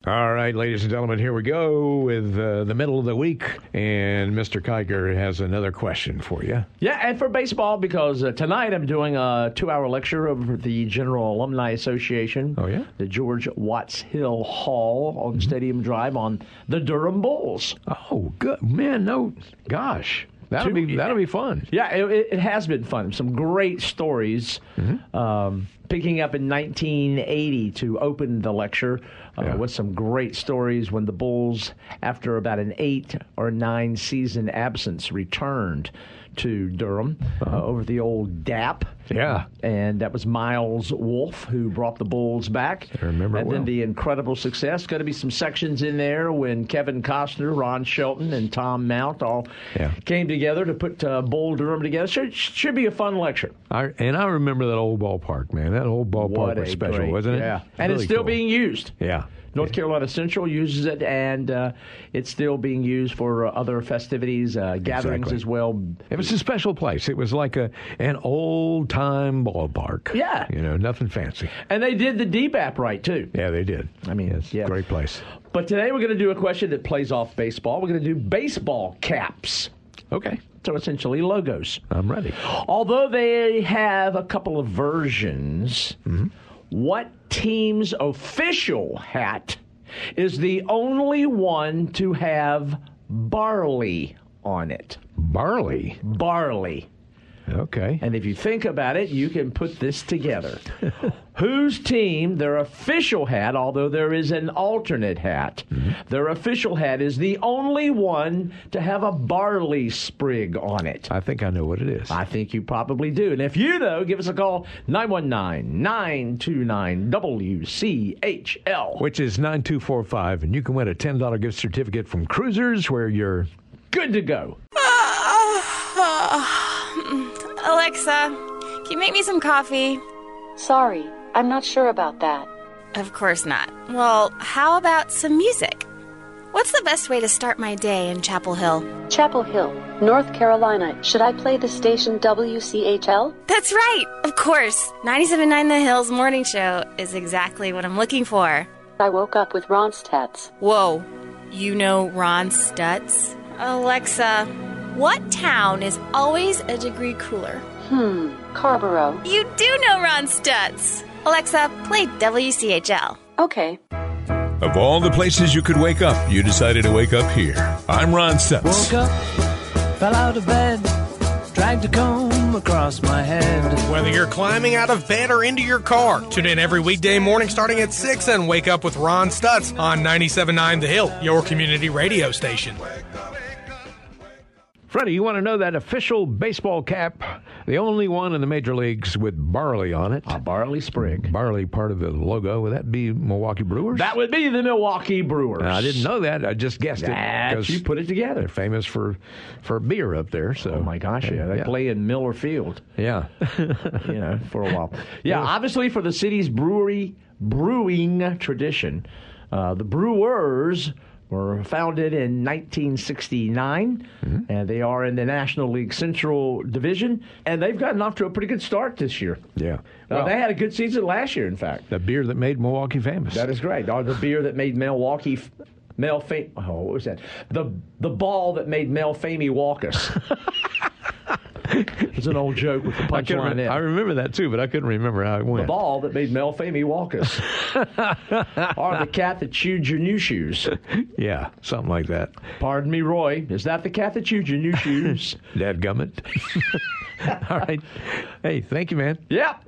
All right, ladies and gentlemen, here we go with the middle of the week, and Mr. Kiger has another question for you. Yeah, and for baseball, because tonight I'm doing a 2-hour lecture over the General Alumni Association. Oh, yeah? The George Watts Hill Hall on Stadium Drive on the Durham Bulls. Oh, good. Man, no, gosh. That'll be fun. Yeah, it has been fun. Some great stories. Picking up in 1980 to open the lecture with some great stories when the Bulls, after about an 8 or 9 season absence, returned to Durham over the old DAP. Yeah. And that was Miles Wolff who brought the Bulls back. I remember And then the incredible success. Going to be some sections in there when Kevin Costner, Ron Shelton, and Tom Mount all came together to put Bull Durham together. Should be a fun lecture. I remember that old ballpark, man. That old ballpark was special, wasn't it? Yeah. And really it's still cool. being used. Yeah. North Carolina Central uses it, and it's still being used for other festivities, gatherings as well. It was a special place. It was like an old-time ballpark. Yeah. Nothing fancy. And they did the DBAP right, too. Yeah, they did. I mean, it's a great place. But today we're going to do a question that plays off baseball. We're going to do baseball caps. Okay. So essentially logos. I'm ready. Although they have a couple of versions, what team's official hat is the only one to have barley on it? Barley? Barley. Okay. And if you think about it, you can put this together. Whose team, their official hat, although there is an alternate hat, their official hat is the only one to have a barley sprig on it? I think I know what it is. I think you probably do. And if you know, give us a call, 919-929-WCHL. Which is 9245, and you can win a $10 gift certificate from Cruisers, where you're good to go. Alexa, can you make me some coffee? Sorry, I'm not sure about that. Of course not. Well, how about some music? What's the best way to start my day in Chapel Hill? Chapel Hill, North Carolina. Should I play the station WCHL? That's right! Of course. 97.9 The Hills Morning Show is exactly what I'm looking for. I woke up with Ronstadts. Whoa. You know Ron Stutz? Alexa, what town is always a degree cooler? Carborough. You do know Ron Stutz. Alexa, play WCHL. Okay. Of all the places you could wake up, you decided to wake up here. I'm Ron Stutz. Woke up, fell out of bed, dragged a comb across my head. Whether you're climbing out of bed or into your car, tune in every weekday morning starting at 6 and wake up with Ron Stutz on 97.9 The Hill, your community radio station. Freddie, you want to know that official baseball cap, the only one in the major leagues with barley on it? A barley sprig. Barley part of the logo. Would that be Milwaukee Brewers? That would be the Milwaukee Brewers. I didn't know that. I just guessed it. You put it together. They're famous for beer up there. So. Oh, my gosh, yeah. They play in Miller Field. Yeah. For a while. Yeah, obviously for the city's brewing tradition, the Brewers were founded in 1969, and they are in the National League Central Division, and they've gotten off to a pretty good start this year. Yeah. They had a good season last year, in fact. The beer that made Milwaukee famous. That is great. Or the beer that made Milwaukee what was that? The ball that made Mel Famey walk us. It's an old joke with the punchline in. I remember that too, but I couldn't remember how it went. The ball that made Mel Famey walk us. Or the cat that chewed your new shoes. Yeah, something like that. Pardon me, Roy. Is that the cat that chewed your new shoes? Dadgummit. All right. Hey, thank you, man. Yep.